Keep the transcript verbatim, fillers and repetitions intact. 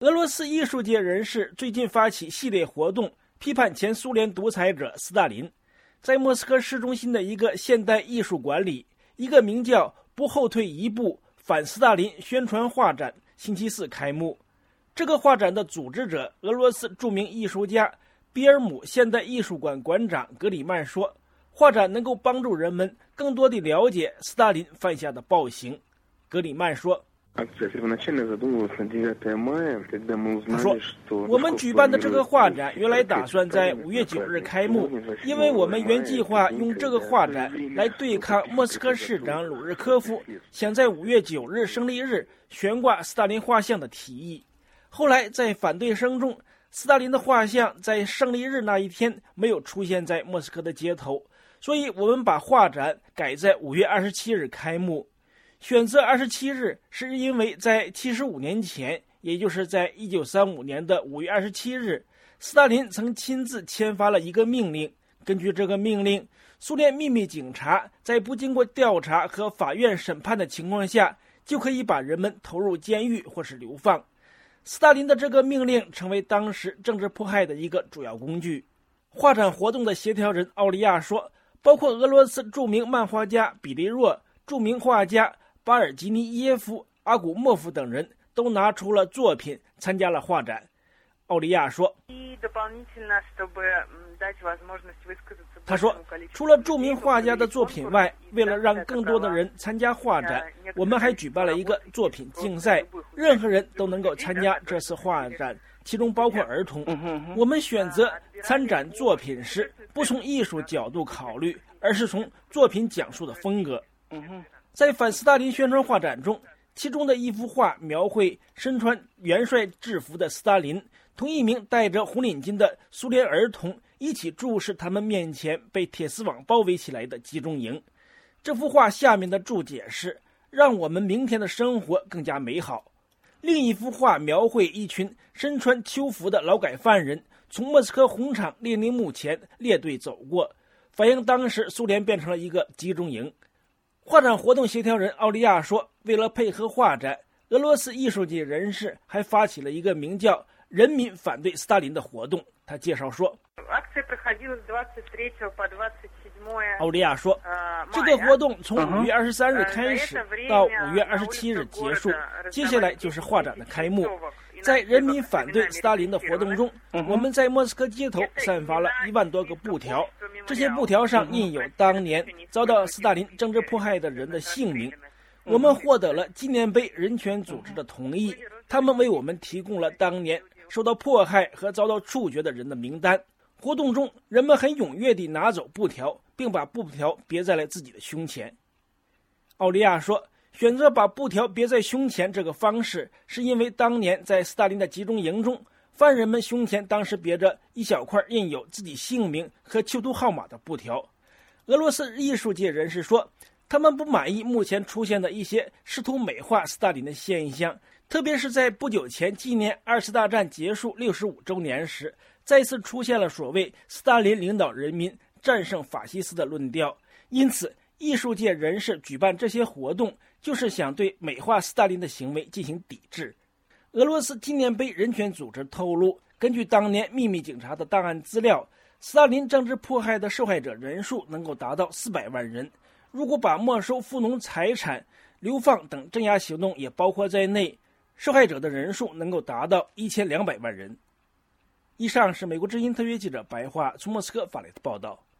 俄罗斯艺术界人士最近发起系列活动，批判前苏联独裁者斯大林。在莫斯科市中心的一个现代艺术馆里，一个名叫“不后退一步”反斯大林宣传画展星期四开幕。这个画展的组织者，俄罗斯著名艺术家比尔姆现代艺术馆馆长格里曼说，画展能够帮助人们更多地了解斯大林犯下的暴行。格里曼说，他说，我们举办的这个画展原来打算在五月九日开幕，因为我们原计划用这个画展来对抗莫斯科市长鲁日科夫想在五月九日胜利日悬挂斯大林画像的提议。后来在反对声中，斯大林的画像在胜利日那一天没有出现在莫斯科的街头，所以我们把画展改在五月二十七日开幕。选择二十七日是因为在七十五年前，也就是在一九三五年的五月二十七日，斯大林曾亲自签发了一个命令。根据这个命令，苏联秘密警察在不经过调查和法院审判的情况下，就可以把人们投入监狱或是流放。斯大林的这个命令成为当时政治迫害的一个主要工具。画展活动的协调人奥利亚说，包括俄罗斯著名漫画家比利若、著名画家巴尔基尼耶夫、阿古莫夫等人都拿出了作品参加了画展。奥利亚说，他说，除了著名画家的作品外，为了让更多的人参加画展，我们还举办了一个作品竞赛，任何人都能够参加这次画展，其中包括儿童。我们选择参展作品时，不从艺术角度考虑，而是从作品讲述的风格。在反斯大林宣传画展中，其中的一幅画描绘身穿元帅制服的斯大林同一名戴着红领巾的苏联儿童一起注视他们面前被铁丝网包围起来的集中营。这幅画下面的注解是，让我们明天的生活更加美好。另一幅画描绘一群身穿囚服的劳改犯人从莫斯科红场列宁墓前列队走过，反映当时苏联变成了一个集中营。画展活动协调人奥利亚说，为了配合画展，俄罗斯艺术界人士还发起了一个名叫“人民反对斯大林”的活动。他介绍说，奥利亚说，这个活动从五月二十三日开始到五月二十七日结束，接下来就是画展的开幕。在人民反对斯大林的活动中，我们在莫斯科街头散发了一万多个布条，这些布条上印有当年遭到斯大林政治迫害的人的姓名。我们获得了纪念碑人权组织的同意，他们为我们提供了当年受到迫害和遭到处决的人的名单。活动中，人们很踊跃地拿走布条，并把布条别在了自己的胸前。奥利亚说，选择把布条别在胸前这个方式，是因为当年在斯大林的集中营中，犯人们胸前当时别着一小块印有自己姓名和囚徒号码的布条。俄罗斯艺术界人士说，他们不满意目前出现的一些试图美化斯大林的现象，特别是在不久前纪念二次大战结束六十五周年时，再次出现了所谓斯大林领导人民战胜法西斯的论调。因此，艺术界人士举办这些活动，就是想对美化斯大林的行为进行抵制。俄罗斯纪念碑人权组织透露，根据当年秘密警察的档案资料，斯大林政治迫害的受害者人数能够达到四百万人。如果把没收富农财产、流放等镇压行动也包括在内，受害者的人数能够达到一千两百万人。以上是美国之音特约记者白桦从莫斯科发来的报道。